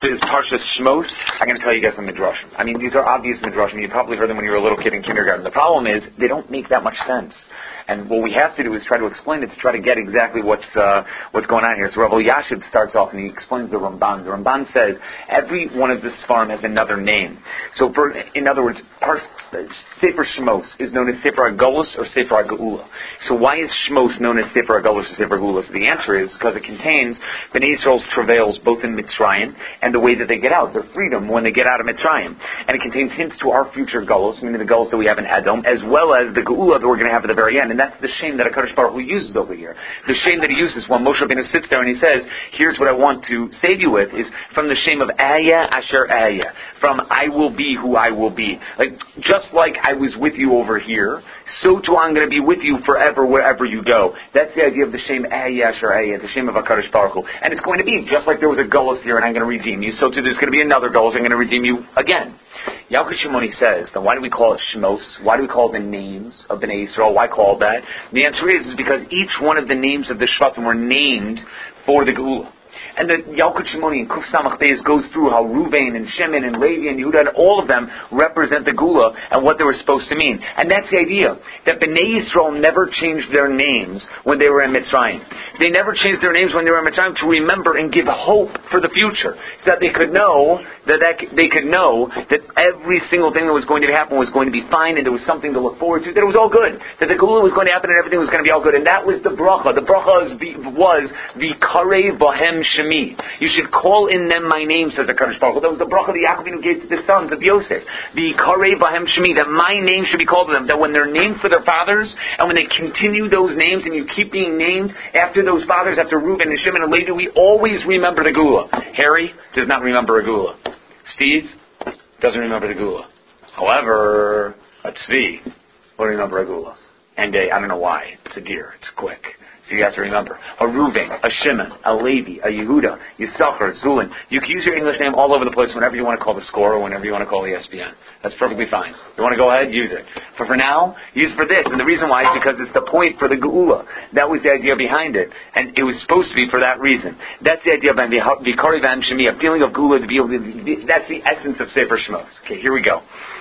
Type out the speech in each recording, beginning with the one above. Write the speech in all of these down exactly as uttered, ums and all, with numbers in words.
is Parshas Shmos. I'm going to tell you guys some midrashim. I mean, these are obvious midrashim. You probably heard them when you were a little kid in kindergarten. The problem is they don't make that much sense. And what we have to do is try to explain it to try to get exactly what's uh, what's going on here. So Rav Elyashiv starts off and he explains the Ramban. The Ramban says every one of the Sfarim has another name. So, for in other words, Par- Sefer Shmos is known as Sefer HaGolus or Sefer HaGeula. So why is Shmos known as Sefer HaGolus or Sefer HaGeula? So the answer is because it contains Bnei Yisrael's travails both in Mitzrayim and the way that they get out, their freedom when they get out of Mitzrayim. And it contains hints to our future Golus, meaning the Golus that we have in Edom, as well as the Geula that we're going to have at the very end. And that's the shame that HaKadosh Baruch Hu uses over here. The shame that he uses when Moshe Rabbeinu sits there and he says, here's what I want to save you with, is from the shame of Aya Asher Aya, from I will be who I will be. Like, just like I was with you over here, so too I'm going to be with you forever wherever you go. That's the idea of the shame Aya Asher Aya, the shame of HaKadosh Baruch Hu. And it's going to be just like there was a Golus here and I'm going to redeem you, so too there's going to be another Golus, I'm going to redeem you again. Yalkut Shimoni says, then why do we call it Shmos? Why do we call it the names of Bnei Yisrael? Why call it that? And the answer is, is because each one of the names of the Shvatim were named for the Geula. And the Yalkut Shimoni and Kuf Samach Beis goes through how Ruvain and Shimon and Levi and Yehuda and all of them represent the Geula and what they were supposed to mean. And that's the idea, that Bnei Yisrael never changed their names when they were in Mitzrayim. They never changed their names when they were in Mitzrayim to remember and give hope for the future, so that they could know that, that they could know that every single thing that was going to happen was going to be fine, and there was something to look forward to, that it was all good, that the Geula was going to happen and everything was going to be all good. And that was the bracha. The bracha was was the Karei Bahem Shemi. You should call in them my name, says the HaKadosh Baruch Hu. That was the bracha that Yaakov Avinu gave to the sons of Yosef. The Karei Bahem Shemi, that my name should be called to them. That when they're named for their fathers, and when they continue those names, and you keep being named after those fathers, after Reuben and Shimon and Levi, we always remember the Geula. Harry does not remember a Geula. Steve doesn't remember the Geula. However, a Tzvi will remember a Geula. And a, I don't know why. It's a deer. It's quick. So you have to remember. A Reuven, a Shimon, a Levi, a Yehuda, Yisachar, Zulun. You can use your English name all over the place whenever you want to call the score or whenever you want to call E S P N. That's perfectly fine. You want to go ahead, use it. But for now, use it for this. And the reason why is because it's the point for the Geula. That was the idea behind it. And it was supposed to be for that reason. That's the idea behind the Vikari Van Shemi, a feeling of Geula to be able to, that's the essence of Sefer Shmos. Okay, here we go.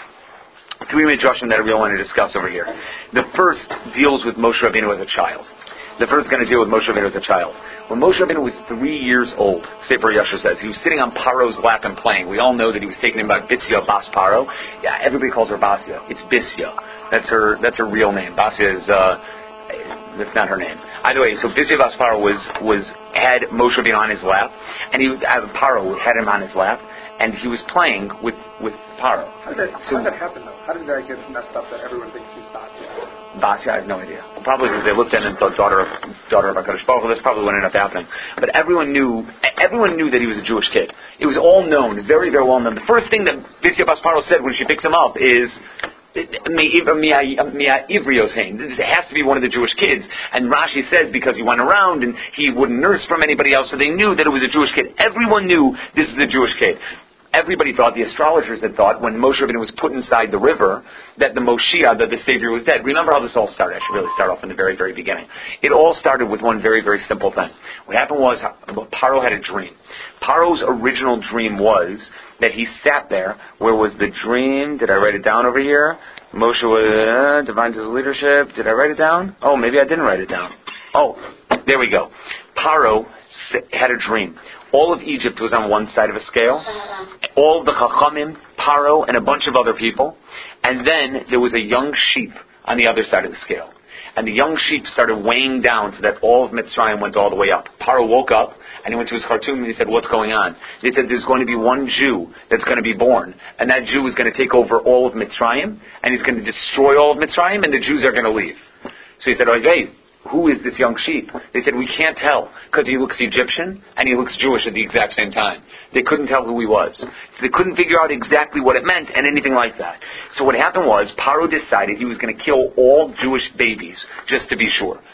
Three midrashim that I really want to discuss over here. The first deals with Moshe Rabbeinu as a child. The first is going to deal with Moshe Rabbeinu as a child. When Moshe Rabbeinu was three years old, Sefer Yashar says, he was sitting on Paro's lap and playing. We all know that he was taken in by Bisya Bas Paro. Yeah, everybody calls her Basya. It's Bisya. That's her That's her real name. Basya is, uh, that's not her name. Either way, so Bisya Bas Paro was, was, had Moshe Rabbeinu on his lap, and he, uh, Paro had him on his lap, and he was playing with, with Paro. How did that, so, how did that happen, though? How did that get messed up that everyone thinks he's Basya? Basya, I have no idea. Probably because they looked at him and thought daughter of daughter of HaKadosh Baruch Hu. That's probably what ended up happening. But everyone knew everyone knew that he was a Jewish kid. It was all known, very, very well known. The first thing that Bisya Bas Paro said when she picks him up is, it has to be one of the Jewish kids. And Rashi says because he went around and he wouldn't nurse from anybody else, so they knew that it was a Jewish kid. Everyone knew this is a Jewish kid. Everybody thought, the astrologers had thought, when Moshe Rabbeinu was put inside the river, that the Moshiach, that the Savior was dead. Remember how this all started? I should really start off in the very, very beginning. It all started with one very, very simple thing. What happened was, Paro had a dream. Paro's original dream was that he sat there. Where was the dream? Did I write it down over here? Moshe was, uh, divine his leadership. Did I write it down? Oh, maybe I didn't write it down. Oh, there we go. Paro had a dream. All of Egypt was on one side of a scale. All of the Chachamim, Paro, and a bunch of other people. And then there was a young sheep on the other side of the scale. And the young sheep started weighing down so that all of Mitzrayim went all the way up. Paro woke up and he went to his Khartoum and he said, what's going on? They said, there's going to be one Jew that's going to be born. And that Jew is going to take over all of Mitzrayim. And he's going to destroy all of Mitzrayim and the Jews are going to leave. So he said, okay, who is this young sheep? They said, we can't tell, because he looks Egyptian and he looks Jewish at the exact same time. They couldn't tell who he was. So they couldn't figure out exactly what it meant and anything like that. So what happened was, Paro decided he was going to kill all Jewish babies, just to be sure.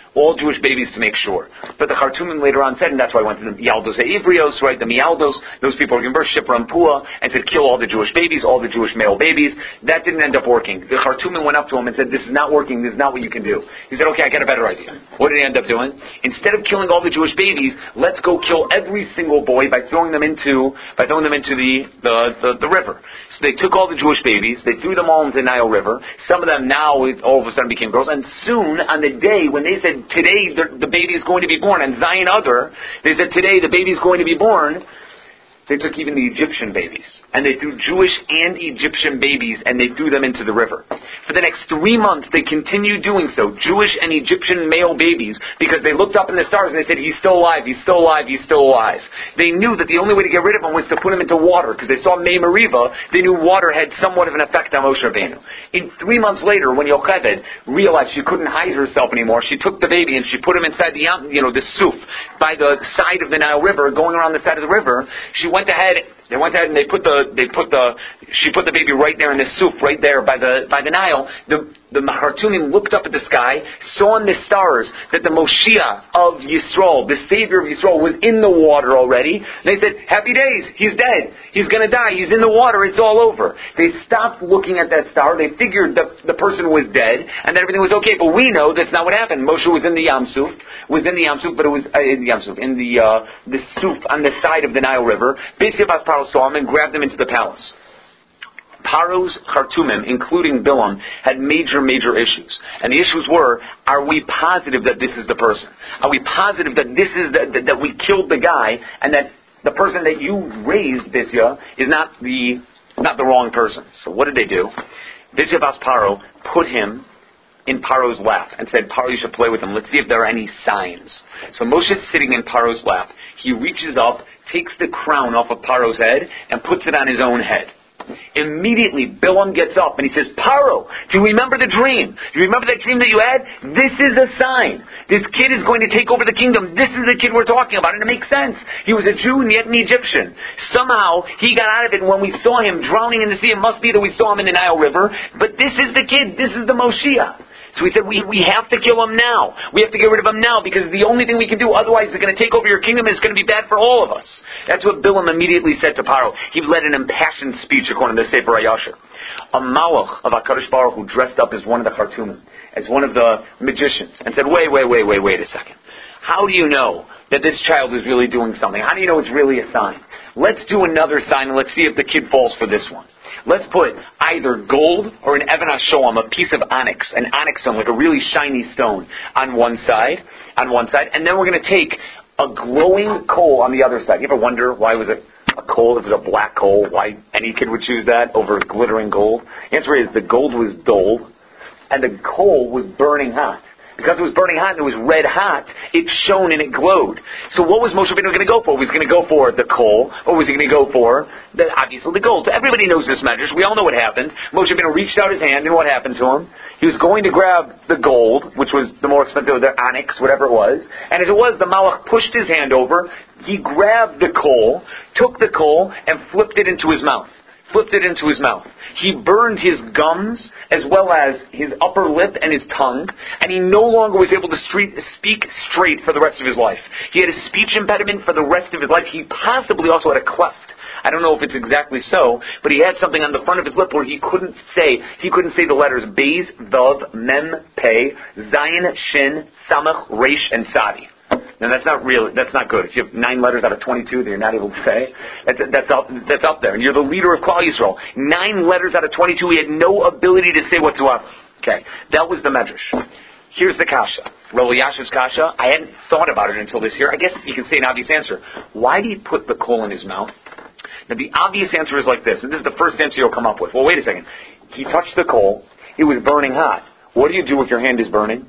all Jewish babies to make sure. But the Khartoumim later on said, and that's why I went to the Yaldos Ivrios, right, the Mialdos, those people were converted, Shipra and Pua, and said, kill all the Jewish babies, all the Jewish male babies. That didn't end up working. The Khartoumim went up to him and said, this is not working, this is not what you can do. He said, okay, I got a better idea. What did he end up doing? Instead of killing all the Jewish babies, let's go kill every single boy by throwing them into, by throwing them into the, the, the, the river. So they took all the Jewish babies, they threw them all into the Nile River. Some of them now all of a sudden became girls, and soon, on the day when they said, today the, the baby is going to be born, and Zion Other, they said, today the baby is going to be born, they took even the Egyptian babies, and they threw Jewish and Egyptian babies, and they threw them into the river. For the next three months, they continued doing so, Jewish and Egyptian male babies, because they looked up in the stars and they said, he's still alive, he's still alive, he's still alive. They knew that the only way to get rid of him was to put him into water, because they saw Mei Meriva, they knew water had somewhat of an effect on Moshe Rabbeinu. In three months later, when Yocheved realized she couldn't hide herself anymore, she took the baby and she put him inside the, you know, the souf, by the side of the Nile River, going around the side of the river. She went ahead, they went ahead and they put the, they put the, she put the baby right there in the soup, right there by the, by the Nile. The, the Khartoumim looked up at the sky, saw in the stars that the Moshiach of Yisrael, the Savior of Yisrael, was in the water already. They said, happy days, he's dead, he's gonna die, he's in the water, it's all over. They stopped looking at that star, they figured that the person was dead, and that everything was okay, but we know that's not what happened. Moshe was in the Yam Suf, was in the Yam Suf, but it was, uh, in the Yam Suf, in the, uh, the Suf on the side of the Nile River. Basically, Bas Paro saw him and grabbed him into the palace. Paro's Khartoumim, including Bilam, had major, major issues. And the issues were, are we positive that this is the person? Are we positive that this is the, that, that we killed the guy, and that the person that you raised, Bisya, is not the not the wrong person? So what did they do? Bisya Bas Paro put him in Paro's lap and said, Paro, you should play with him. Let's see if there are any signs. So Moshe is sitting in Paro's lap. He reaches up, takes the crown off of Paro's head, and puts it on his own head. Immediately, Bilam gets up and he says, Paro, do you remember the dream? Do you remember that dream that you had? This is a sign. This kid is going to take over the kingdom. This is the kid we're talking about. And it makes sense. He was a Jew and yet an Egyptian. Somehow, he got out of it, and when we saw him drowning in the sea, it must be that we saw him in the Nile River. But this is the kid. This is the Moshiach. So we said, we, we have to kill him now. We have to get rid of him now, because the only thing we can do, otherwise they're going to take over your kingdom and it's going to be bad for all of us. That's what Bilam immediately said to Paro. He led an impassioned speech according to the Sefer HaYashar. A malach of HaKadosh Baruch who dressed up as one of the Khartoumim, as one of the magicians, and said, wait, wait, wait, wait, wait a second. How do you know that this child is really doing something? How do you know it's really a sign? Let's do another sign and let's see if the kid falls for this one. Let's put either gold or an Even HaShoam, a piece of onyx, an onyx stone, like a really shiny stone, on one side, on one side, and then we're going to take a glowing coal on the other side. You ever wonder why was it a coal? If it was a black coal, why any kid would choose that over glittering gold? The answer is the gold was dull, and the coal was burning hot. Because it was burning hot and it was red hot, it shone and it glowed. So what was Moshe Rabbeinu going to go for? Was he going to go for the coal, or was he going to go for, the, obviously, the gold? So everybody knows this measure. We all know what happened. Moshe Rabbeinu reached out his hand, and what happened to him? He was going to grab the gold, which was the more expensive, the onyx, whatever it was. And as it was, the malach pushed his hand over, he grabbed the coal, took the coal, and flipped it into his mouth. Flipped it into his mouth. He burned his gums as well as his upper lip and his tongue, and he no longer was able to street, speak straight for the rest of his life. He had a speech impediment for the rest of his life. He possibly also had a cleft. I don't know if it's exactly so, but he had something on the front of his lip where he couldn't say, he couldn't say the letters Beis, Vav, Mem, Pei, Zayin, Shin, Samach, Resh, and Sadi. Now that's not real. That's not good. If you have nine letters out of twenty-two that you're not able to say, that's that's up that's up there. And you're the leader of Klal Yisrael. Nine letters out of twenty-two, he had no ability to say whatsoever. Okay, that was the medrash. Here's the kasha. Rabbi Yashiv's kasha. I hadn't thought about it until this year. I guess you can say an obvious answer. Why did he put the coal in his mouth? Now the obvious answer is like this, and this is the first answer you'll come up with. Well, wait a second. He touched the coal. It was burning hot. What do you do if your hand is burning?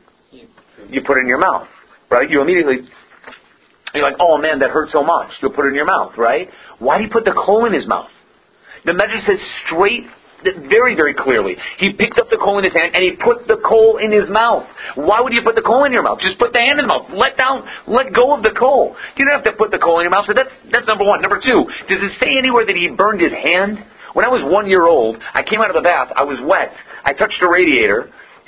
You put it in your mouth, right? You immediately. You're like, oh man, that hurt so much. You'll put it in your mouth, right? Why did he put the coal in his mouth? The medrash says straight, very, very clearly. He picked up the coal in his hand and he put the coal in his mouth. Why would you put the coal in your mouth? Just put the hand in the mouth. Let down, let go of the coal. You don't have to put the coal in your mouth. So that's that's number one. Number two, does it say anywhere that he burned his hand? When I was one year old, I came out of the bath. I was wet. I touched a radiator.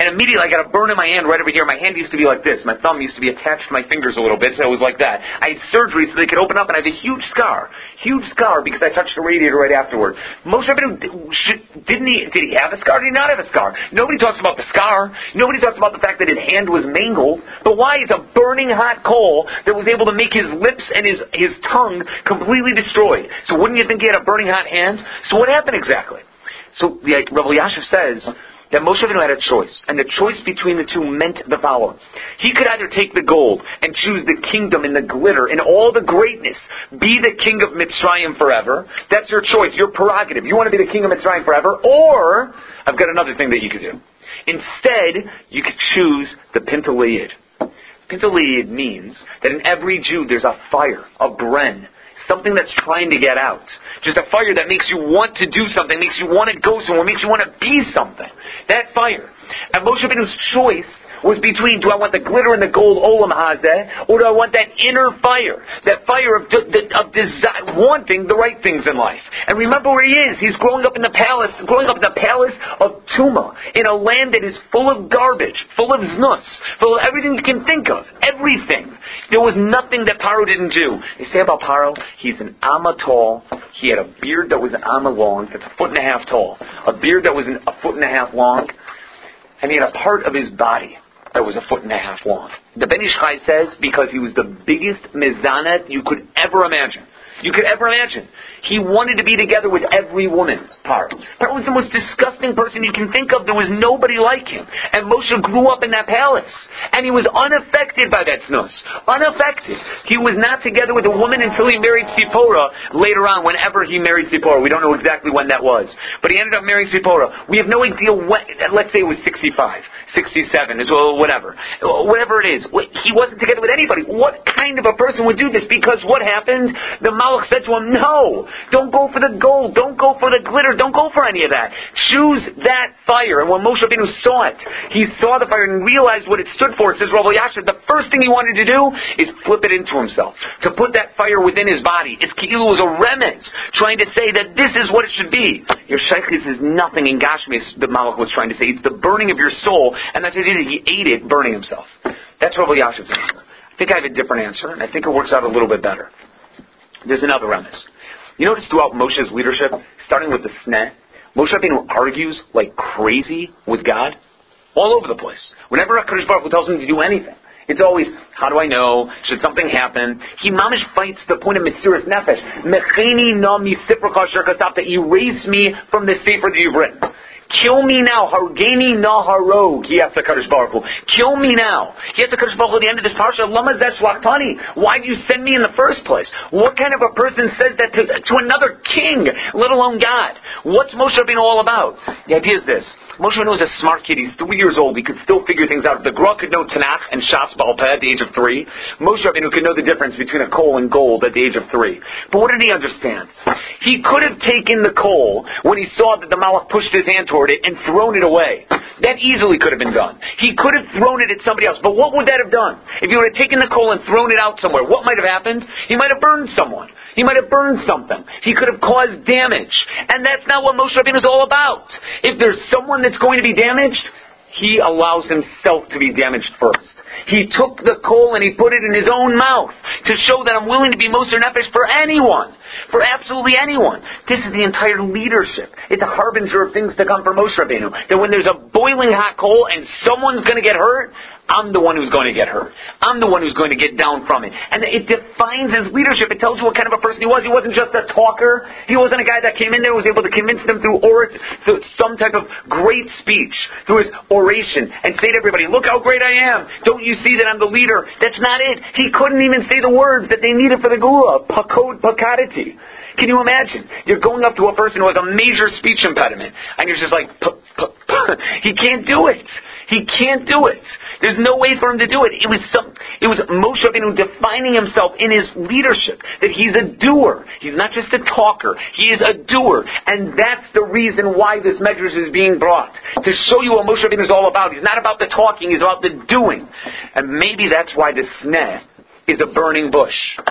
and immediately I got a burn in my hand right over here. My hand used to be like this. My thumb used to be attached to my fingers a little bit, so it was like that. I had surgery so they could open up, and I have a huge scar. Huge scar because I touched the radiator right afterward. Moshe Rabbeinu, didn't he, did he have a scar? Did he not have a scar? Nobody talks about the scar. Nobody talks about the fact that his hand was mangled. But why? It's a burning hot coal that was able to make his lips and his, his tongue completely destroyed. So wouldn't you think he had a burning hot hand? So what happened exactly? So the Rav Elyashiv says that Moshe Rabbeinu had a choice, and the choice between the two meant the following. He could either take the gold and choose the kingdom and the glitter and all the greatness, be the king of Mitzrayim forever. That's your choice, your prerogative. You want to be the king of Mitzrayim forever, or I've got another thing that you could do. Instead, you could choose the Pinteleid. Pinteleid means that in every Jew there's a fire, a bren, something that's trying to get out. Just a fire that makes you want to do something, makes you want to go somewhere, makes you want to be something. That fire. And Moshe Rabbeinu's choice was between, do I want the glitter and the gold olam hazeh, or do I want that inner fire, that fire of, de- de- of desire, wanting the right things in life. And remember where he is. He's growing up in the palace, growing up in the palace of Tuma, in a land that is full of garbage, full of znus, full of everything you can think of, everything. There was nothing that Paro didn't do. They say about Paro, he's an amma tall. He had a beard that was an amma long, that's a foot and a half tall, a beard that was an, a foot and a half long, and he had a part of his body that was a foot and a half long. The Ben Ish Chai says because he was the biggest mezanet you could ever imagine. You could ever imagine. He wanted to be together with every woman. Paro. Paro was the most disgusting person you can think of. There was nobody like him. And Moshe grew up in that palace. And he was unaffected by that snus. Unaffected. He was not together with a woman until he married Tzipora later on, whenever he married Tzipora. We don't know exactly when that was. But he ended up marrying Tzipora. We have no idea when. Let's say it was sixty-five, sixty-seven, or whatever. Whatever it is. He wasn't together with anybody. What kind of a person would do this? Because what happened? The Malach said to him, no, don't go for the gold, don't go for the glitter, don't go for any of that. Choose that fire. And when Moshe Rabbeinu saw it, he saw the fire and realized what it stood for. It says, Rav Elyashiv, the first thing he wanted to do is flip it into himself, to put that fire within his body. It's it was a remez, trying to say that this is what it should be. Your shaykhis is nothing in Gashmis, the Malach was trying to say. It's the burning of your soul, and that's what he did. He ate it, burning himself. That's Rav Elyashiv's answer. I think I have a different answer, and I think it works out a little bit better. There's another remez. You notice throughout Moshe's leadership, starting with the Sneh, Moshe Rabbeinu argues like crazy with God all over the place. Whenever HaKadosh Baruch Hu tells him to do anything, it's always, how do I know? Should something happen? He mamish fights to the point of Mesiras Nefesh. Mecheni na misipracha asher kasavta. Erase me from the sefer that you've written. Kill me now. Hargeni na harog. He asked the Kadosh Baruch Hu. Kill me now. He asked the Kadosh Baruch Hu at the end of this parsha, Lama zeh shlachtani. Why did you send me in the first place? What kind of a person says that to, to another king, let alone God? What's Moshe Rabbeinu all about? The idea is this. Moshe Rabbeinu was a smart kid. He's three years old. He could still figure things out. The Gra could know Tanakh and Shas Baal Peh at the age of three. Moshe Rabbeinu could know the difference between a coal and gold at the age of three. But what did he understand? He could have taken the coal when he saw that the Malach pushed his hand toward it and thrown it away. That easily could have been done. He could have thrown it at somebody else. But what would that have done? If he would have taken the coal and thrown it out somewhere, what might have happened? He might have burned someone. He might have burned something. He could have caused damage. And that's not what Moshe Rabbeinu is all about. If there's someone that's going to be damaged, he allows himself to be damaged first. He took the coal and he put it in his own mouth to show that I'm willing to be Moser Nefesh for anyone. For absolutely anyone. This is the entire leadership. It's a harbinger of things to come for Moshe Rabbeinu. That when there's a boiling hot coal and someone's going to get hurt, I'm the one who's going to get hurt. I'm the one who's going to get down from it. And it defines his leadership. It tells you what kind of a person he was. He wasn't just a talker. He wasn't a guy that came in there and was able to convince them through, or, through some type of great speech, through his oration, and say to everybody, look how great I am. Don't you see that I'm the leader? That's not it. He couldn't even say the words that they needed for the Gula. Pakod pakadati. Can you imagine? You're going up to a person who has a major speech impediment, and you're just like, p- p- p- he can't do it. He can't do it. There's no way for him to do it. It was some, it was Moshe Rabbeinu defining himself in his leadership, that he's a doer. He's not just a talker. He is a doer. And that's the reason why this medrash is being brought. To show you what Moshe Rabbeinu is all about. He's not about the talking, he's about the doing. And maybe that's why the sneh is a burning bush.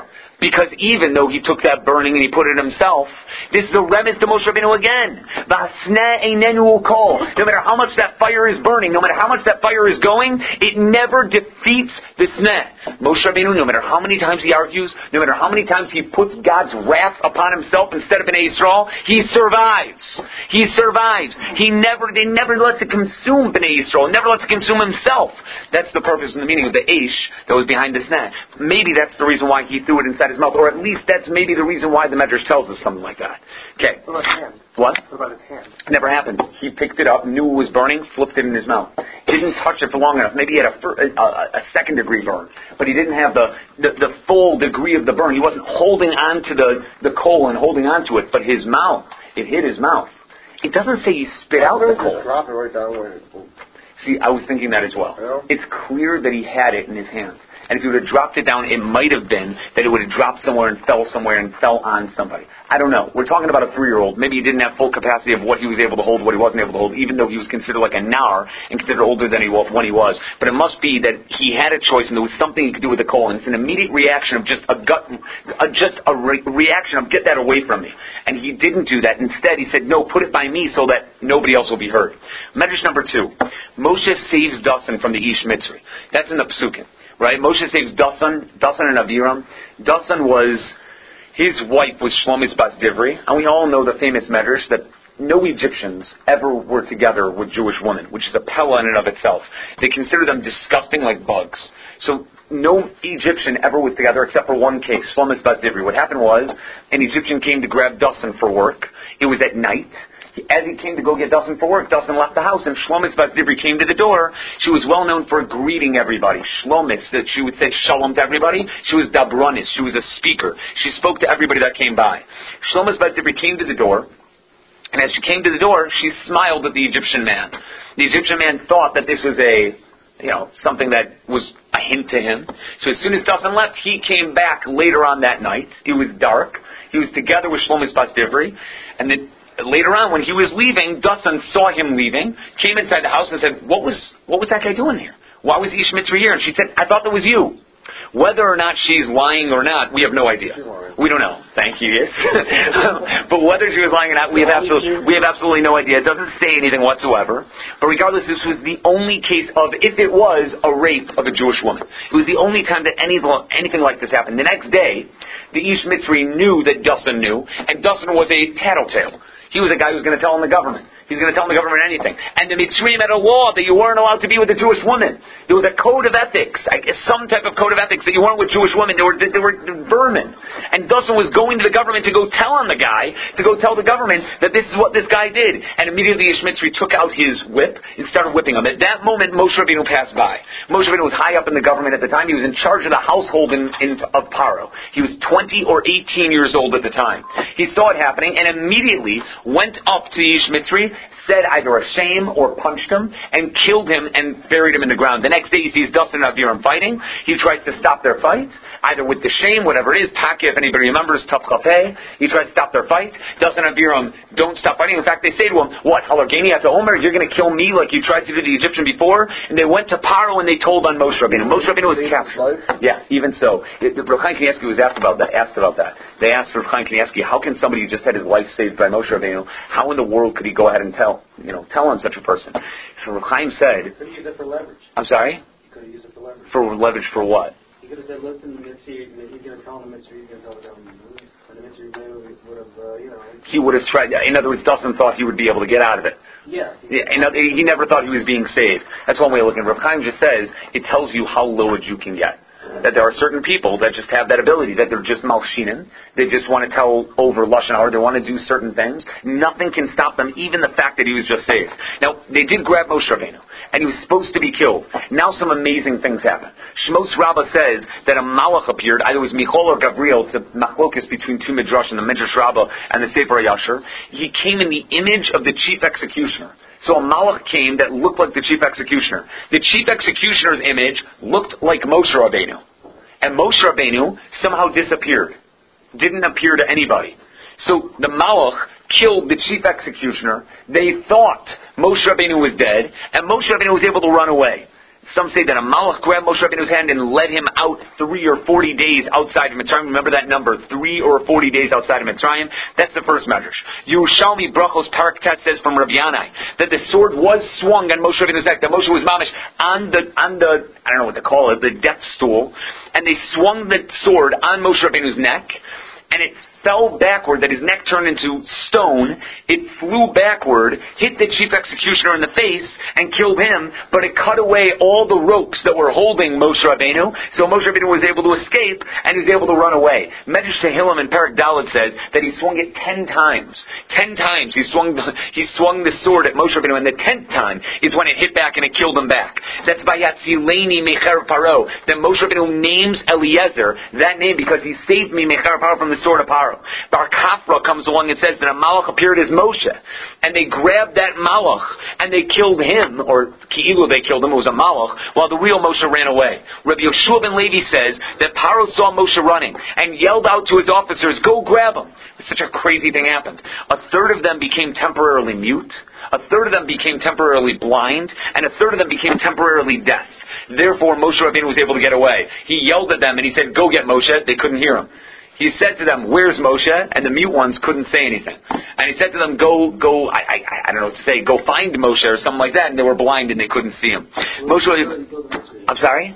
Because even though he took that burning and he put it himself, this is a remez to Moshe Rabbeinu again. No matter how much that fire is burning, no matter how much that fire is going, it never defeats the sneh. Moshe Rabbeinu, no matter how many times he argues, no matter how many times he puts God's wrath upon himself instead of Bnei Yisrael, he survives. He survives. He never, they never lets it consume Bnei Yisrael, never lets it consume himself. That's the purpose and the meaning of the Eish that was behind the sneh. Maybe that's the reason why he threw it inside his mouth, or at least that's maybe the reason why the Medrash tells us something like that. Okay. What about his hand? What? What about his hand? Never happened. He picked it up, knew it was burning, flipped it in his mouth. Didn't touch it for long enough. Maybe he had a, fir- a, a second degree burn, but he didn't have the, the, the full degree of the burn. He wasn't holding on to the, the coal and holding on to it, but his mouth, it hit his mouth. It doesn't say he spit out the coal. Drop it right down where it, See, I was thinking that as well. Yeah. It's clear that he had it in his hands. And if he would have dropped it down, it might have been that it would have dropped somewhere and fell somewhere and fell on somebody. I don't know. We're talking about a three-year-old. Maybe he didn't have full capacity of what he was able to hold, what he wasn't able to hold, even though he was considered like a nar and considered older than he was when he was. But it must be that he had a choice and there was something he could do with the coal. And it's an immediate reaction of just a gut, a, just a re- reaction of get that away from me. And he didn't do that. Instead, he said, no, put it by me so that nobody else will be hurt. Medrash number two. Moshe saves Dasan from the Ish Mitzri. That's in the Psukim. Right? Moshe saves Dasan, Dasan and Aviram. Dasan was, his wife was Shlomis Bas Divri, and we all know the famous medrash that no Egyptians ever were together with Jewish women, which is a pella in and of itself. They consider them disgusting like bugs. So no Egyptian ever was together except for one case, Shlomis Bas Divri. What happened was, an Egyptian came to grab Dasan for work. It was at night. As he came to go get Dasan for work, Dasan left the house, and Shlomis Bas Divri came to the door. She was well known for greeting everybody. Shlomis, that she would say shalom to everybody. She was dabranis. She was a speaker. She spoke to everybody that came by. Shlomis Bas Divri came to the door, and as she came to the door, she smiled at the Egyptian man. The Egyptian man thought that this was a, you know, something that was a hint to him. So as soon as Dasan left, he came back later on that night. It was dark. He was together with Shlomis Bas Divri, and then later on, when he was leaving, Dasan saw him leaving, came inside the house and said, what was what was that guy doing here? Why was Ish Mitzri here? And she said, I thought that was you. Whether or not she's lying or not, we have no idea. We don't know. Thank you, yes. But whether she was lying or not, we have, absolutely, we have absolutely no idea. It doesn't say anything whatsoever. But regardless, this was the only case of, if it was, a rape of a Jewish woman. It was the only time that any, anything like this happened. The next day, the Ish Mitzri knew that Dasan knew, and Dasan was a tattletale. He was a guy who was going to tell on the government. He was going to tell the government anything. And the Mitzrayim had a law that you weren't allowed to be with a Jewish woman. There was a code of ethics, I guess some type of code of ethics that you weren't with Jewish women. They were they were vermin. And Dasan was going to the government to go tell on the guy, to go tell the government that this is what this guy did. And immediately Ish Mitzri took out his whip and started whipping him. At that moment, Moshe Rabbeinu passed by. Moshe Rabbeinu was high up in the government at the time. He was in charge of the household in, in, of Paro. He was twenty or eighteen years old at the time. He saw it happening and immediately went up to Ish Mitzri, said either a shame or punched him, and killed him and buried him in the ground. The next day he sees Dasan and Aviram fighting. He tries to stop their fight, either with the shame, whatever it is, Taki, if anybody remembers, Tav Chafeh. He tries to stop their fight. Dasan and Aviram don't stop fighting. In fact, they say to him, what, Halargeni at Omer, you're going to kill me like you tried to do the Egyptian before? And they went to Paro and they told on Moshe Rabbeinu. Moshe Rabbeinu was captured. Yeah, even so. Rav Chaim Kanievsky was asked about that. Asked about that. They asked Rav Chaim Kanievsky, how can somebody who just had his life saved by Moshe Rabbeinu, how in the world could he go ahead and tell, you know, tell on such a person? So Rav Chaim said, you could have used it for leverage. I'm sorry? You could have used it for leverage. For leverage for what? You could have said, listen, Mitzri, he's going to tell him the Mitzri, he's going to tell the government. And the Mitzri would have, uh, you know... He would have tried, in other words, Dasan thought he would be able to get out of it. Yeah. Yeah, in other, he never thought he was being saved. That's one way of looking at it. Rav Chaim just says, it tells you how low a Jew can get. That there are certain people that just have that ability, that they're just malshinin, they just want to tell over Lashon Hara, they want to do certain things. Nothing can stop them, even the fact that he was just saved. Now, they did grab Moshe Rabbeinu, and he was supposed to be killed. Now some amazing things happen. Shmos Rabbah says that a malach appeared, either it was Michal or Gabriel, it's a machlokas between two midrash, and the Midrash Rabbah and the Sefer Yashar. He came in the image of the chief executioner. So a malach came that looked like the chief executioner. The chief executioner's image looked like Moshe Rabbeinu. And Moshe Rabbeinu somehow disappeared. Didn't appear to anybody. So the malach killed the chief executioner. They thought Moshe Rabbeinu was dead, and Moshe Rabbeinu was able to run away. some say that a malach grabbed Moshe Rabbeinu's hand and led him out three or forty days outside of Mitzrayim. Remember that number, three or forty days outside of Mitzrayim? That's the first medrash. Yerushalmi Brachos Parak Tet says from Rabbi Yanai that the sword was swung on Moshe Rabbeinu's neck, that Moshe was mamish on the, on the, I don't know what to call it, the death stool, and they swung the sword on Moshe Rabbeinu's neck, and it fell backward, that his neck turned into stone. It flew backward, hit the chief executioner in the face, and killed him, but it cut away all the ropes that were holding Moshe Rabbeinu, so Moshe Rabbeinu was able to escape, and he was able to run away. Medrash Tehillim in Parak Dalet says that he swung it ten times. Ten times he swung the, he swung the sword at Moshe Rabbeinu, and the tenth time is when it hit back and it killed him back. That's Vayatzileni Mecher Paro. Then Moshe Rabbeinu names Eliezer, that name, because he saved me, Mecher Paro, from the sword of Paro. Bar Kafra comes along and says that a malach appeared as Moshe, and they grabbed that malach and they killed him, or Ki'ilu they killed him, it was a malach, while the real Moshe ran away. Rabbi Yeshua ben Levi says that Paro saw Moshe running and yelled out to his officers, "Go grab him!" Such a crazy thing happened. A third of them became temporarily mute, a third of them became temporarily blind, and a third of them became temporarily deaf. Therefore, Moshe Rabbeinu was able to get away. He yelled at them and he said, "Go get Moshe." They couldn't hear him. He said to them, "Where's Moshe?" And the mute ones couldn't say anything. And he said to them, "Go, go, I, I, I don't know what to say, go find Moshe," or something like that. And they were blind and they couldn't see him. Moshe, I'm sorry?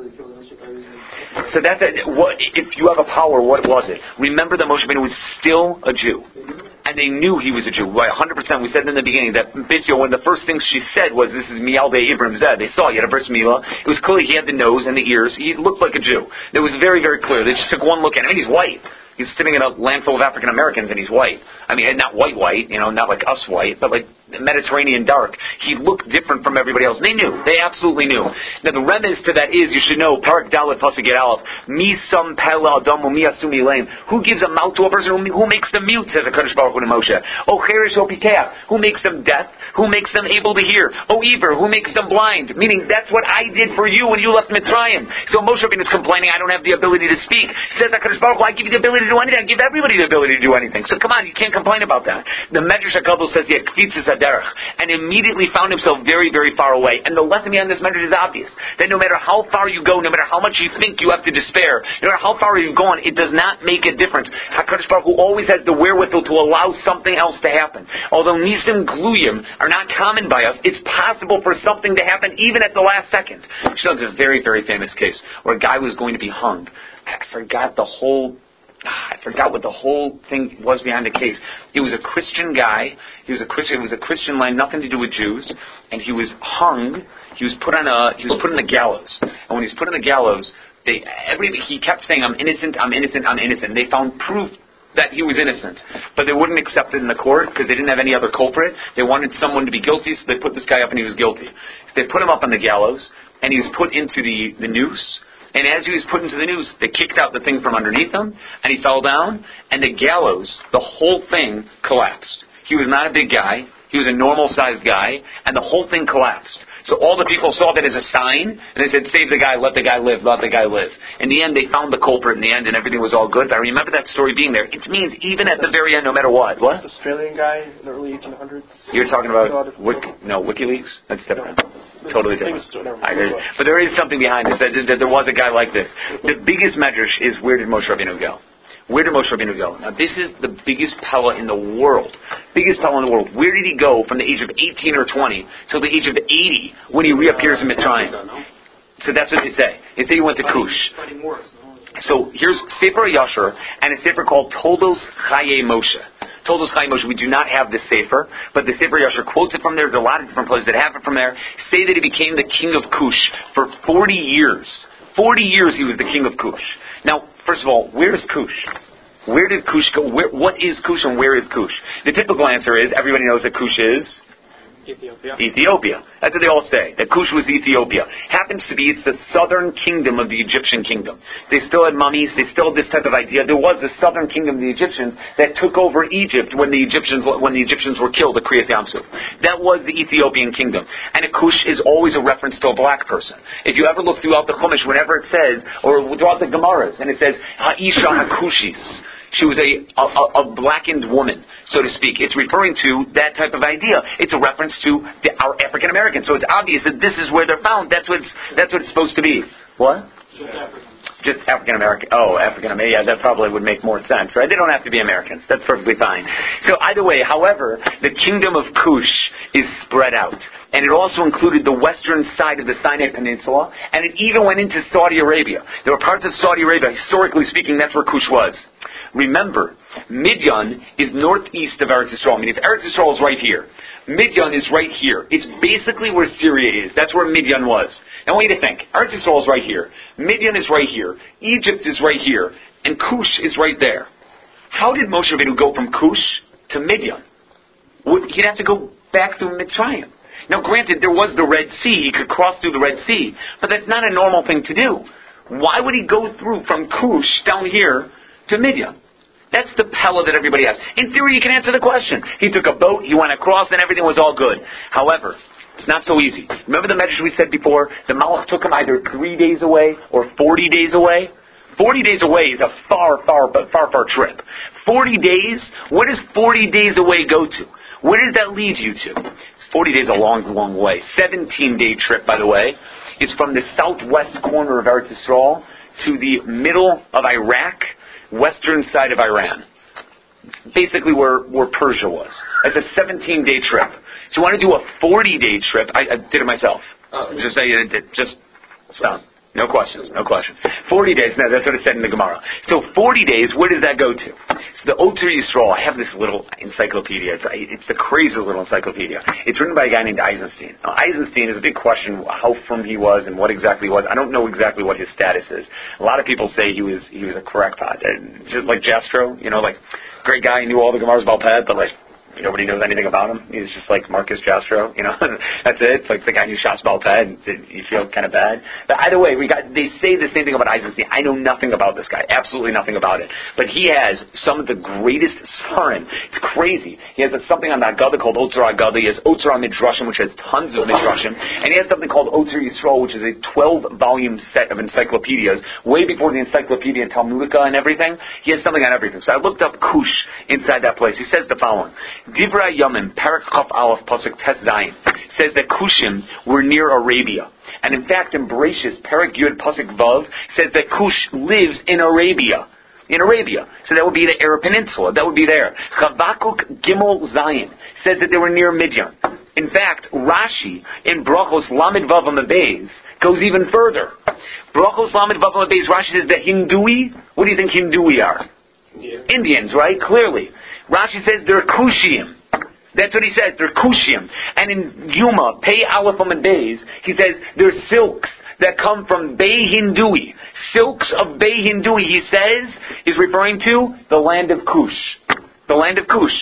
So that's a, what, if you have a power, what was it? Remember that Moshe Rabbeinu was still a Jew. And they knew he was a Jew. Why, one hundred percent. We said in the beginning that Bithio, one of the first things she said was, "This is Mialde Ibram Zed." They saw he had a bris milah. It was clear he had the nose and the ears. He looked like a Jew. It was very, very clear. They just took one look at him. And he's white. He's sitting in a landfill of African Americans and he's white. I mean, not white white, you know, not like us white, but like Mediterranean dark. He looked different from everybody else. They knew. They absolutely knew. Now the remez to that is, you should know, Parak Dalet Pasuk Yud Aleph, Mi Sam Pela Adamu Mi Asumi Lame. Who gives a mouth to a person? Who, who makes them mute, says HaKadosh Baruch Hu to Moshe. O Cherish O Pikeach. Who makes them deaf? Who makes them able to hear? O Iver. Who makes them blind? Meaning, that's what I did for you when you left Mitzrayim. So Moshe Rabbeinu is complaining, I don't have the ability to speak. Says HaKadosh Baruch Hu, I give you the ability to do anything. I give everybody the ability to do anything. So come on, you can't complain about that. The Medrash HaKabul says, Yakvitzis Haderech, and immediately found himself very, very far away. And the lesson behind this Medrash is obvious. That no matter how far you go, no matter how much you think you have to despair, no matter how far you've gone, it does not make a difference. HaKadosh Baruch Hu always has the wherewithal to allow something else to happen. Although Nisim Gluyim are not common by us, it's possible for something to happen even at the last second. She knows a very, very famous case where a guy was going to be hung. I forgot the whole... I forgot what the whole thing was behind the case. It was a Christian guy. He was a Christian. It was a Christian land, nothing to do with Jews. And he was hung. He was put on a. He was put on the gallows. And when he was put on the gallows, they every he kept saying, "I'm innocent. I'm innocent. I'm innocent." They found proof that he was innocent, but they wouldn't accept it in the court because they didn't have any other culprit. They wanted someone to be guilty, so they put this guy up, and he was guilty. So they put him up on the gallows, and he was put into the the noose. And as he was put into the noose, they kicked out the thing from underneath him, and he fell down, and the gallows, the whole thing collapsed. He was not a big guy. He was a normal-sized guy, and the whole thing collapsed. So all the people saw that as a sign, and they said, "Save the guy, let the guy live, let the guy live." In the end, they found the culprit in the end, and everything was all good. But I remember that story being there. It means even at the very end, no matter what. What? This Australian guy in the early eighteen hundreds. You're talking about Wik, no WikiLeaks? That's different. No. Totally different. I, there, but there is something behind this. That, that there was a guy like this. The biggest medrash is, where did Moshe Rabbeinu go? Where did Moshe Rabbeinu go? Now this is the biggest pella in the world. Biggest pella in the world. Where did he go from the age of eighteen or twenty till the age of eighty when he reappears in Mitzrayim? So that's what they say. They say he went to Cush. So here's Sefer Yasher and a Sefer called Toldos Chaye Moshe. Toldos Chaye Moshe. We do not have the Sefer, but the Sefer Yasher quotes it from there. There's a lot of different places that have it from there. Say that he became the king of Cush for forty years. forty years he was the king of Cush. Now, first of all, where is Cush? Where did Cush go? Where, what is Cush and where is Cush? The typical answer is, everybody knows that Cush is Ethiopia. Ethiopia. That's what they all say, that Cush was Ethiopia. Happens to be, it's the southern kingdom of the Egyptian kingdom. They still had mummies, they still had this type of idea. There was the southern kingdom of the Egyptians that took over Egypt when the Egyptians when the Egyptians were killed at Kriyat Yamsuf. That was the Ethiopian kingdom. And a Cush is always a reference to a black person. If you ever look throughout the Chumash, whenever it says, or throughout the Gemaras, and it says, Ha'isha HaKushis, She was a, a, a blackened woman, so to speak. It's referring to that type of idea. It's a reference to the, our African Americans. So it's obvious that this is where they're found. That's what it's, that's what it's supposed to be. What? Just African. Just African American. Oh, African American. Yeah, that probably would make more sense, right? They don't have to be Americans. That's perfectly fine. So either way, however, the kingdom of Cush is spread out. And it also included the western side of the Sinai Peninsula, and it even went into Saudi Arabia. There were parts of Saudi Arabia, historically speaking, that's where Cush was. Remember, Midian is northeast of Eretz Yisrael. I mean, if Eretz Yisrael is right here, Midian is right here. It's basically where Syria is. That's where Midian was. Now, I want you to think. Eretz Yisrael is right here. Midian is right here. Egypt is right here. And Cush is right there. How did Moshe Rabbeinu go from Cush to Midian? He'd have to go back through Mitzrayim. Now, granted, there was the Red Sea. He could cross through the Red Sea. But that's not a normal thing to do. Why would he go through from Cush down here to Midian? That's the pella that everybody has. In theory, you can answer the question. He took a boat, he went across, and everything was all good. However, it's not so easy. Remember the measures we said before? The Malach took him either three days away or forty days away. Forty days away is a far, far, far, far trip. Forty days? Where does forty days away go to? Where does that lead you to? Forty days is a long, long way. Seventeen-day trip, by the way, is from the southwest corner of Eretz Yisrael to the middle of Iraq, western side of Iran. Basically where, where Persia was. It's a seventeen-day trip. So you want to do a forty-day trip? I, I did it myself. Uh, just say you did. Just stop. No questions. No questions. Forty days. No, that's what it said in the Gemara. So forty days. Where does that go to? It's the Oter Yisrael. I have this little encyclopedia. It's, it's a crazy little encyclopedia. It's written by a guy named Eisenstein. Now, Eisenstein is a big question how firm he was and what exactly he was. I don't know exactly what his status is. A lot of people say he was he was a crackpot, just like Jastrow. You know, like great guy. He knew all the Gemaras Balpad, but like. Nobody knows anything about him. He's just like Marcus Jastrow, you know. That's it. It's like the guy who shot Balpad. You feel kind of bad. But either way, we got. They say the same thing about Eisenstein. I know nothing about this guy. Absolutely nothing about it. But he has some of the greatest svarim. It's crazy. He has something on that Agada called Oter Agada. He has Oter Midrashim, which has tons of Midrashim. And he has something called Oter Yisrael, which is a twelve-volume set of encyclopedias, way before the Encyclopedia Talmudica and everything. He has something on everything. So I looked up Cush inside that place. He says the following. Divrei Yomim, Perek Chaf Aleph, Pasuk Tes Zayin, says that Cushim were near Arabia. And in fact, in Bereshis, Perek Yud, Pasuk Vav, says that Cush lives in Arabia. In Arabia. So that would be the Arab Peninsula. That would be there. Chavakuk Gimel Zayin says that they were near Midian. In fact, Rashi, in Brachos Lamed Vav Amabez, goes even further. Brachos Lamed Vav Amabez, Rashi says that Hindui, what do you think Hindui are? Yeah. Indians, right? Clearly. Rashi says they're Kushim. That's what he says. They're Kushim. And in Yuma, Pei Aleph and Beis, he says they're silks that come from Bei Hindui. Silks of Bei Hindui, he says, is referring to the land of Kush. The land of Kush.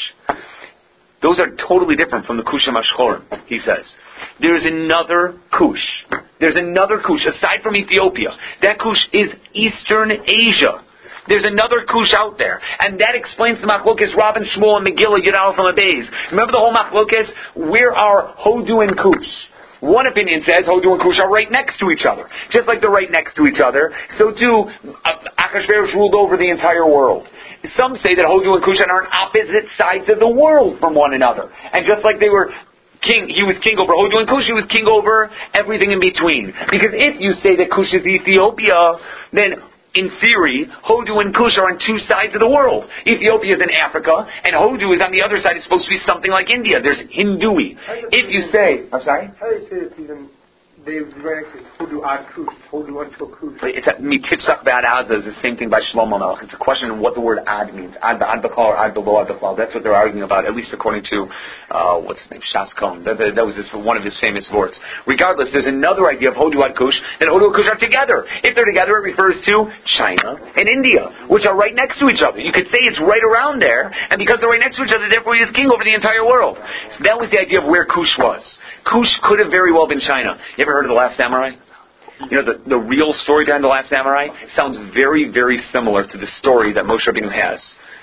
Those are totally different from the Kushim Ashchorim, he says. There's another Kush. There's another Kush, aside from Ethiopia. That Kush is Eastern Asia. There's another Kush out there. And that explains the Machlokes, Rav and Shmuel and Megillah, Yud Aleph and Beis. Remember the whole Machlokes? Where are Hodu and Kush? One opinion says Hodu and Kush are right next to each other. Just like they're right next to each other, so too, Achashverosh ruled over the entire world. Some say that Hodu and Kush are on opposite sides of the world from one another. And just like they were king, he was king over Hodu and Kush, he was king over everything in between. Because if you say that Kush is Ethiopia, then in theory, Hodu and Kush are on two sides of the world. Ethiopia is in Africa, and Hodu is on the other side. It's supposed to be something like India. There's Hindui. If you say, I'm sorry? How do you say it's even, they right next to Hodu ad Kush, Hodu until Kush? It's a Mititzach Ba'ad Azza is the same thing by Shlomo Melech. It's a question of what the word ad means. Ad ad b'chal or ad below ad b'chal. That's what they're arguing about, at least according to, uh, what's his name, Shas Cohn. That, that, that was his, one of his famous words. Regardless, there's another idea of Hodu ad Kush, that Hodu and Kush are together. If they're together, it refers to China and India, which are right next to each other. You could say it's right around there, and because they're right next to each other, therefore he is king over the entire world. So that was the idea of where Kush was. Kush could have very well been China. You ever heard of The Last Samurai? You know, the, the real story behind The Last Samurai sounds very, very similar to the story that Moshe Rabbeinu has.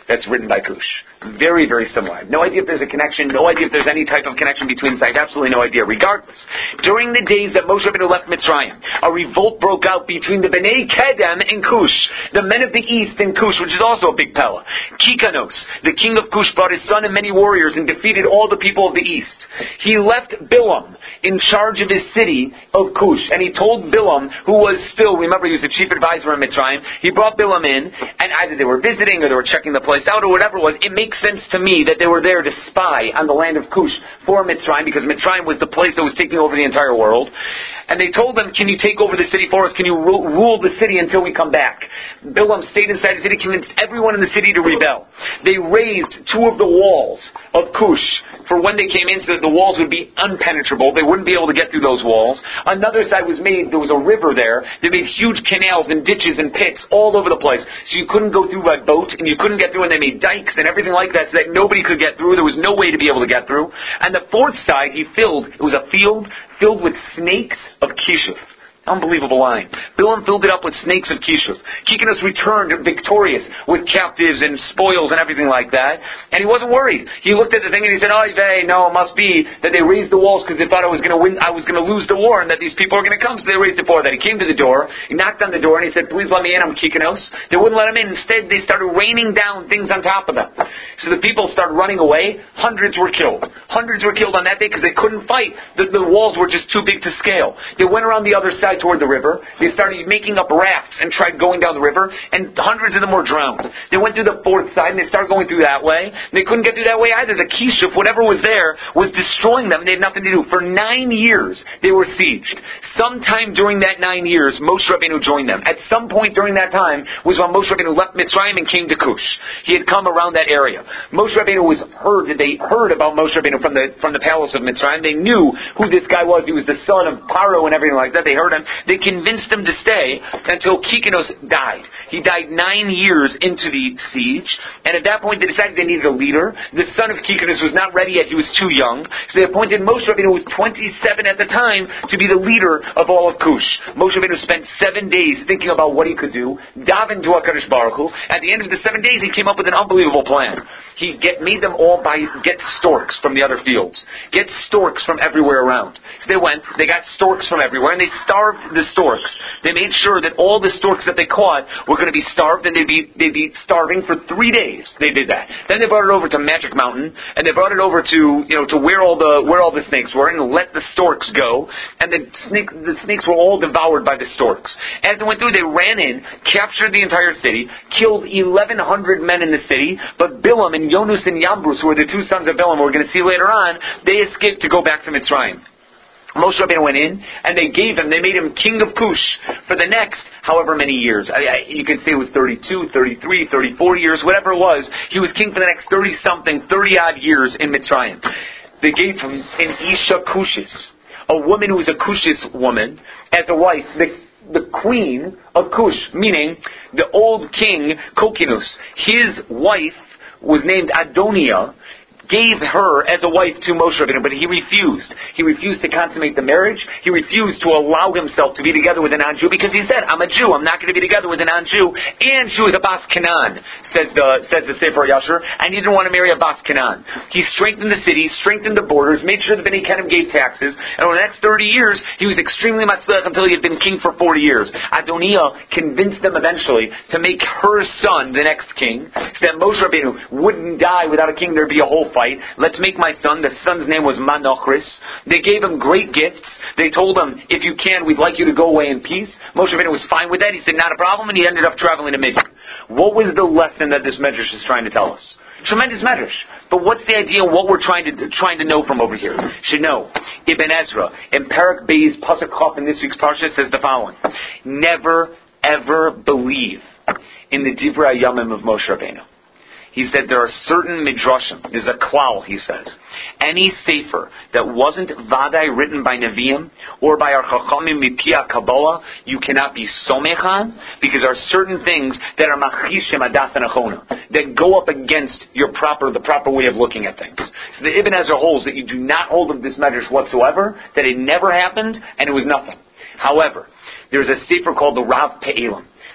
that's written by Cush. Very, very similar. I have no idea if there's a connection, no idea if there's any type of connection between them. I have absolutely no idea. Regardless, during the days that Moshe Rabbeinu left Mitzrayim, a revolt broke out between the Bnei Kedem and Cush, the men of the east in Cush, which is also a big pella. Kikanos, the king of Cush, brought his son and many warriors and defeated all the people of the east. He left Bilam in charge of his city of Cush, and he told Bilam, who was still, remember he was the chief advisor in Mitzrayim, he brought Bilam in, and either they were visiting or they were checking the place out or whatever it was. It makes sense to me that they were there to spy on the land of Cush for Mitzrayim, because Mitzrayim was the place that was taking over the entire world. And they told them, can you take over the city for us? Can you ru- rule the city until we come back? Bilam stayed inside the city, convinced everyone in the city to rebel. They raised two of the walls of Cush for when they came in, so that the walls would be unpenetrable. They wouldn't be able to get through those walls. Another side was made, there was a river there. They made huge canals and ditches and pits all over the place. So you couldn't go through by boat, and you couldn't get through, and they made dikes and everything like that so that nobody could get through. There was no way to be able to get through. And the fourth side he filled, it was a field filled with snakes of Kishuf. Unbelievable line. Bilam filled it up with snakes of Kishuf. Kikanos returned victorious with captives and spoils and everything like that. And he wasn't worried. He looked at the thing and he said, "Oh, vey, no, it must be that they raised the walls because they thought I was going to win. I was going to lose the war, and that these people are going to come. So they raised it for that." He came to the door. He knocked on the door and he said, "Please let me in. I'm Kikanos." They wouldn't let him in. Instead, they started raining down things on top of them. So the people started running away. Hundreds were killed. Hundreds were killed on that day because they couldn't fight. The, the walls were just too big to scale. They went around the other side toward the river. They started making up rafts and tried going down the river, and hundreds of them were drowned. They went through the fourth side and they started going through that way. They couldn't get through that way either. The Kishuf, whatever was there, was destroying them, and they had nothing to do. For nine years, they were sieged. Sometime during that nine years, Moshe Rabbeinu joined them. At some point during that time was when Moshe Rabbeinu left Mitzrayim and came to Cush. He had come around that area. Moshe Rabbeinu was heard, they heard about Moshe Rabbeinu from the from the palace of Mitzrayim. They knew who this guy was. He was the son of Paro and everything like that. They heard him. They convinced him to stay until Kikanos died. He died nine years into the siege, and at that point they decided they needed a leader. The son of Kikanos was not ready yet. He was too young. So they appointed Moshe Rabbeinu, who was twenty-seven at the time, to be the leader of all of Cush. Moshe Rabbeinu spent seven days thinking about what he could do, davened to HaKadosh Baruch Hu. At the end of the seven days, he came up with an unbelievable plan. He get, made them all buy, get storks from the other fields. Get storks from everywhere around. So they went, they got storks from everywhere, and they starved the storks. They made sure that all the storks that they caught were going to be starved, and they'd be they'd be starving for three days. They did that. Then they brought it over to Magic Mountain, and they brought it over to you know to where all the where all the snakes were, and let the storks go. And the snake the snakes were all devoured by the storks. As they went through, they ran in, captured the entire city, killed eleven hundred men in the city. But Bilam and Yonus and Yambrus, who were the two sons of Bilam, we're going to see later on, they escaped to go back to Mitzrayim. Moshe Rabbeinu went in, and they gave him, they made him king of Cush for the next however many years. I, I, you can say it was thirty-two, thirty-three, thirty-four years, whatever it was. He was king for the next thirty-something, thirty-odd years in Mitzrayim. They gave him an Isha Cushis, a woman who was a Cushis woman, as a wife. The the queen of Cush, meaning the old king, Kokinus. His wife was named Adonia, gave her as a wife to Moshe Rabbeinu, but he refused. He refused to consummate the marriage. He refused to allow himself to be together with a non-Jew because he said, "I'm a Jew. I'm not going to be together with a non-Jew." And she was a Bas Canaan, says the says the Sefer Yasher, and he didn't want to marry a Bas Canaan. He strengthened the city, strengthened the borders, made sure the Bnei Kenim gave taxes, and over the next thirty years, he was extremely matzliach until he had been king for forty years. Adoniah convinced them eventually to make her son the next king, so that Moshe Rabbeinu wouldn't die without a king. There'd be a whole fight. Let's make my son. The son's name was Manochris. They gave him great gifts. They told him, "If you can, we'd like you to go away in peace." Moshe Rabbeinu was fine with that. He said, "Not a problem," and he ended up traveling to Midian. What was the lesson that this medrash is trying to tell us? Tremendous medrash. But what's the idea? What we're trying to trying to know from over here? Should know. Ibn Ezra in Parak Beis Pasuk Chaf in this week's parsha says the following: Never ever believe in the Divrei Yamim of Moshe Rabbeinu. He said there are certain midrashim. There's a klal, he says. Any sefer that wasn't vadai written by Nevi'im or by our chachamim mipia Kabbalah, you cannot be somech on, because there are certain things that are machishim adas anachona, that go up against your proper, the proper way of looking at things. So the Ibn Ezra holds that you do not hold of this medrash whatsoever, that it never happened, and it was nothing. However, there's a sefer called the Rav Pe'elim.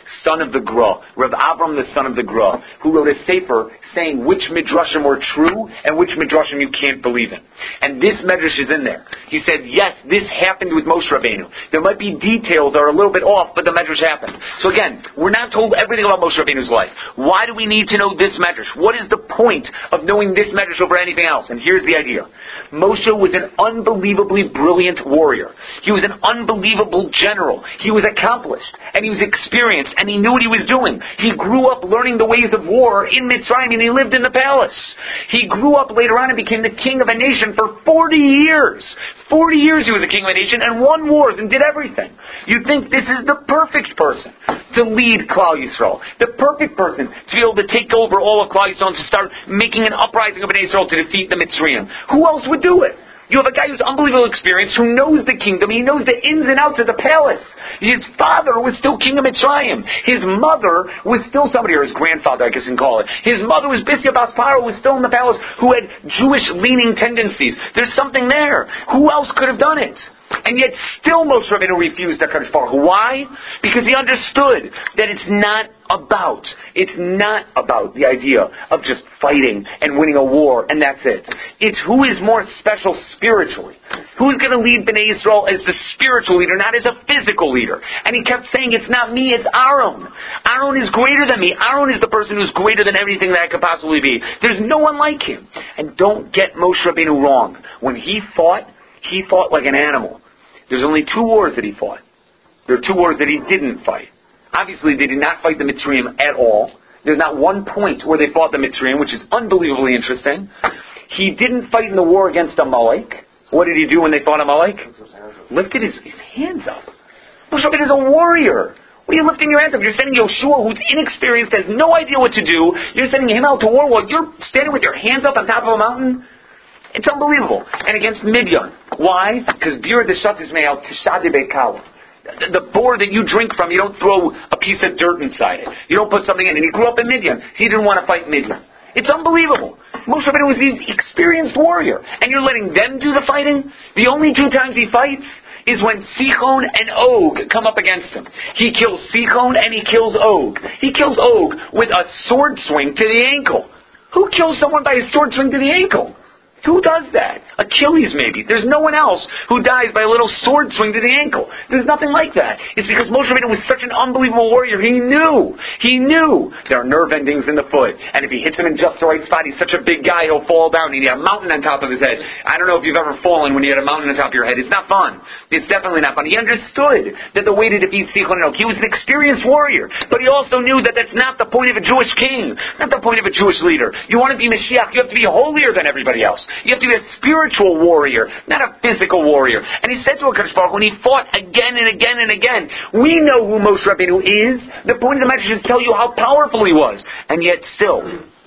son of the Gra, Rav Avram, the son of the Gra, who wrote a sefer saying which midrashim were true and which midrashim you can't believe in. And this medrash is in there. He said, yes, this happened with Moshe Rabbeinu. There might be details that are a little bit off, but the medrash happened. So again, we're not told everything about Moshe Rabbeinu's life. Why do we need to know this medrash? What is the point of knowing this medrash over anything else? And here's the idea. Moshe was an unbelievably brilliant warrior. He was an unbelievable general. He was accomplished, and he was experienced, and he knew what he was doing. He grew up learning the ways of war in Mitzrayim, and he lived in the palace. He grew up later on and became the king of a nation for forty years. forty years he was the king of a nation and won wars and did everything. You'd think this is the perfect person to lead Klal Yisrael. The perfect person to be able to take over all of Klal Yisrael and to start making an uprising of Bnei Yisrael to defeat the Mitzrayim. Who else would do it? You have a guy who's unbelievable experience, who knows the kingdom. He knows the ins and outs of the palace. His father was still king of Mitzrayim. His mother was still somebody, or his grandfather, I guess you can call it. His mother was Bisya Bas Paro, who was still in the palace, who had Jewish-leaning tendencies. There's something there. Who else could have done it? And yet still Moshe Rabbeinu refused HaKadosh Baruch Hu. Why? Because he understood that it's not about, it's not about the idea of just fighting and winning a war and that's it. It's who is more special spiritually. Who's going to lead Bnei Yisrael as the spiritual leader, not as a physical leader. And he kept saying, it's not me, it's Aaron. Aaron is greater than me. Aaron is the person who's greater than everything that I could possibly be. There's no one like him. And don't get Moshe Rabbeinu wrong. When he fought, he fought like an animal. There's only two wars that he fought. There are two wars that he didn't fight. Obviously, they did not fight the Mitzrayim at all. There's not one point where they fought the Mitzrayim, which is unbelievably interesting. He didn't fight in the war against Amalek. What did he do when they fought Amalek? Lifted his, his hands up. Moshe Rabbeinu is a warrior. What are you lifting your hands up? You're sending Yoshua, who's inexperienced, has no idea what to do. You're sending him out to war while you're standing with your hands up on top of a mountain? It's unbelievable. And against Midian. Why? Because Bira de Shatis Me'al Tishadi Be'kala. The boar that you drink from, you don't throw a piece of dirt inside it. You don't put something in. And he grew up in Midian. He didn't want to fight Midian. It's unbelievable. Moshe Rabbeinu was the experienced warrior. And you're letting them do the fighting? The only two times he fights is when Sichon and Og come up against him. He kills Sichon and he kills Og. He kills Og with a sword swing to the ankle. Who kills someone by a sword swing to the ankle? Who does that? Achilles, maybe. There's no one else who dies by a little sword swing to the ankle. There's nothing like that. It's because Moshe Rabbeinu was such an unbelievable warrior. He knew. He knew there are nerve endings in the foot. And if he hits him in just the right spot, he's such a big guy, he'll fall down. And he had a mountain on top of his head. I don't know if you've ever fallen when you had a mountain on top of your head. It's not fun. It's definitely not fun. He understood that the way to defeat Sichon and Og, he was an experienced warrior. But he also knew that that's not the point of a Jewish king. Not the point of a Jewish leader. You want to be Mashiach, you have to be holier than everybody else. You have to be a spiritual warrior, not a physical warrior. And he said to HaKadosh Baruch Hu, when he fought again and again and again, we know who Moshe Rabbeinu is. The point of the message is to tell you how powerful he was. And yet still,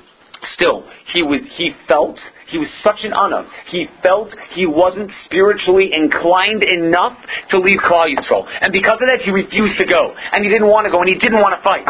still, he was, he felt, he was such an honor. He felt he wasn't spiritually inclined enough to lead Klal Yisrael. And because of that, he refused to go. And he didn't want to go, and he didn't want to fight.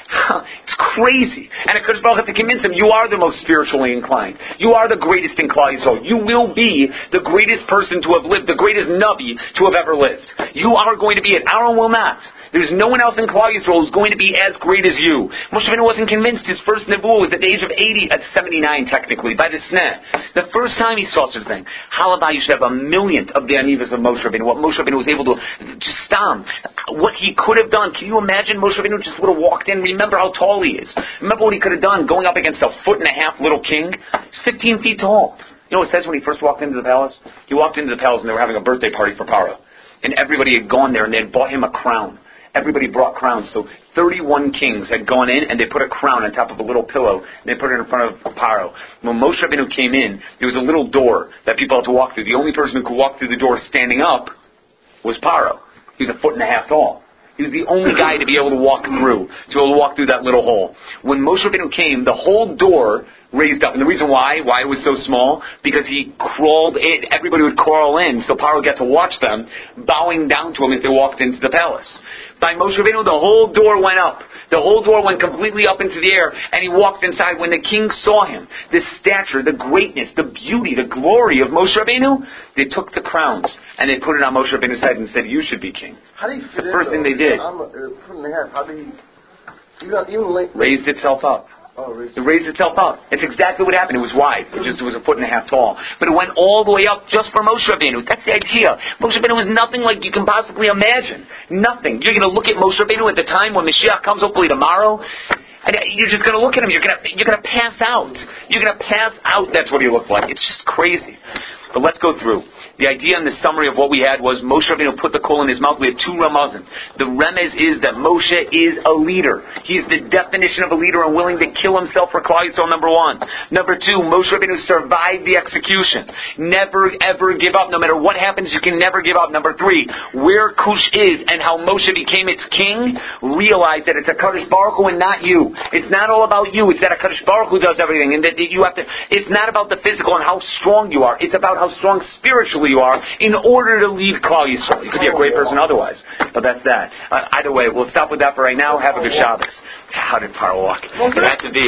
It's crazy. And HaKadosh Baruch Hu had to convince him, you are the most spiritually inclined. You are the greatest in Klal Yisrael. You will be the greatest person to have lived, the greatest Navi to have ever lived. You are going to be it. Aaron will not. There's no one else in Klal Yisrael who's going to be as great as you. Moshe Rabbeinu wasn't convinced. His first nevuah was at the age of eighty, at seventy-nine technically, by the Sneh. The first time he saw such a thing. How about you should have a millionth of the anivas of Moshe Rabbeinu, what Moshe Rabbeinu was able to, just stam, what he could have done. Can you imagine Moshe Rabbeinu just would have walked in? Remember how tall he is. Remember what he could have done going up against a foot and a half little king? He's fifteen feet tall. You know what it says when he first walked into the palace? He walked into the palace and they were having a birthday party for Paro. And everybody had gone there and they had bought him a crown. Everybody brought crowns. So thirty-one kings had gone in and they put a crown on top of a little pillow and they put it in front of Paro. When Moshe Rabbeinu came in, there was a little door that people had to walk through. The only person who could walk through the door standing up was Paro. He was a foot and a half tall. He was the only guy to be able to walk through, to be able to walk through that little hole. When Moshe Rabbeinu came, the whole door raised up. And the reason why, why it was so small, because he crawled in, everybody would crawl in, so Paro got to watch them, bowing down to him as they walked into the palace. By Moshe Rabbeinu, the whole door went up. The whole door went completely up into the air, and he walked inside. When the king saw him, the stature, the greatness, the beauty, the glory of Moshe Rabbeinu, they took the crowns, and they put it on Moshe Rabbeinu's head and said, you should be king. How do you fit the first thing they did. I'm a, uh, foot and a half. How do you You know, even late, raised itself up. Oh, raised. It raised itself up. It's exactly what happened. It was wide. It just it was a foot and a half tall. But it went all the way up just for Moshe Rabbeinu. That's the idea. Moshe Rabbeinu was nothing like you can possibly imagine. Nothing. You're going to look at Moshe Rabbeinu at the time when Mashiach comes, hopefully tomorrow, and you're just going to look at him. You're going to you're going to pass out. You're going to pass out. That's what he looked like. It's just crazy. But let's go through. The idea and the summary of what we had was Moshe Rabbeinu put the coal in his mouth. We had two ramazim. The remez is that Moshe is a leader. He is the definition of a leader and willing to kill himself for Klal Yisrael, number one. Number two, Moshe Rabbeinu survived the execution. Never, ever give up. No matter what happens, you can never give up. Number three, where Cush is and how Moshe became its king, realize that it's a Kadosh Baruch Hu and not you. It's not all about you. It's that a Kadosh Baruch Hu does everything. And that you have to, it's not about the physical and how strong you are. It's about how strong spiritually you are in order to lead Klal Yisrael. You could be a great person otherwise, but that's that. Uh, either way, we'll stop with that for right now. Have a good Shabbos. How did Paro walk? It had to be.